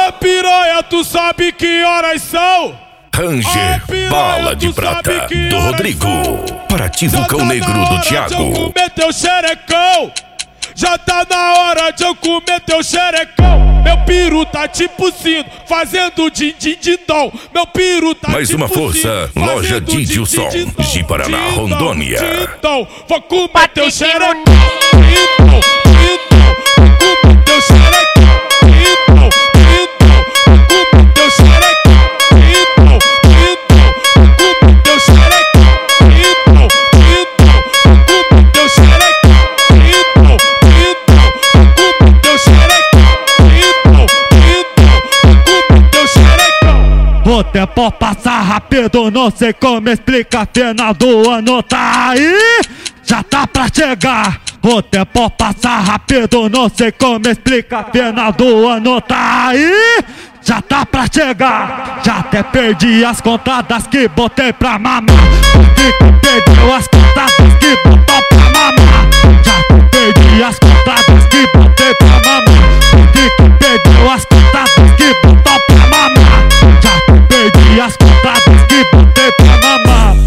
Ô piranha, tu sabe que horas são? Ranger, bala de prata do Rodrigo. Para Vulcão Negro do Thiago. Já tá na hora de eu comer teu xerecão. Já tá na hora de eu comer teu xerecão. Meu piru tá tipo sino, fazendo din-din-din-dom. Meu piru tá mais tipo uma força, sino, loja Didilson, de Paraná, Rondônia. Vou comer teu xerecão. Vou comer teu xerecão. O tempo passa rápido, não sei como explicar. Final do ano tá aí, já tá pra chegar. O tempo passa rápido, não sei como explicar. Final do ano tá aí, já tá pra chegar. Já até perdi as contadas que botei pra mamar. Perdeu as contadas que botou pra mamar. Já até perdi as contadas que botei pra mamar. Perdeu as contadas que botou pra mamar. Já perdi as contadas que botei pra mamar.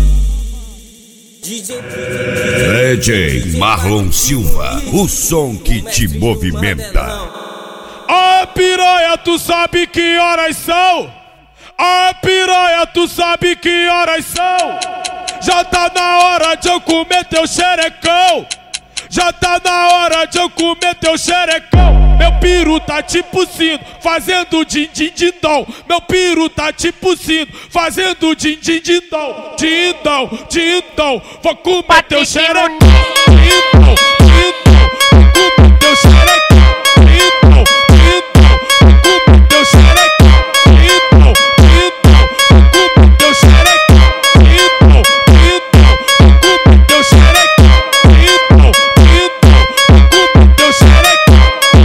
DJ Marlon Silva, o som que te movimenta. Ô piranha, tu sabe que horas são? Ô piranha, tu sabe que horas são? Já tá na hora de eu comer teu xerecão. Já tá na hora de eu comer teu xerecão. Meu piru tá tipo sino, fazendo din-din-din-dom. Meu piru tá tipo sino, fazendo din-din-din-dom. Din-dom, din-dom, vou comer teu xerecão. Din-dom, din-dom, vou comer teu xerecão. Din-dom, din-dom, vou comer teu xerecão. Din-dom, din-dom, vou comer teu xerecão. Din-dom, din-dom, vou comer teu xerecão. Din-dom, din-dom, vou comer teu xerecão.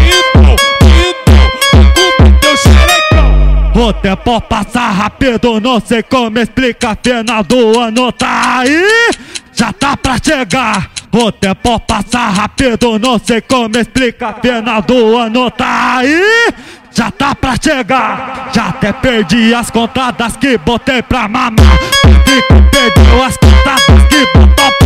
O tempo passa rápido, não sei como explicar. Final do ano tá aí, já tá pra chegar. O tempo passa rápido, não sei como explicar. Final do ano tá aí, já tá pra chegar. Já até perdi as contadas que botei pra mamar. Perdeu as contadas que botou pra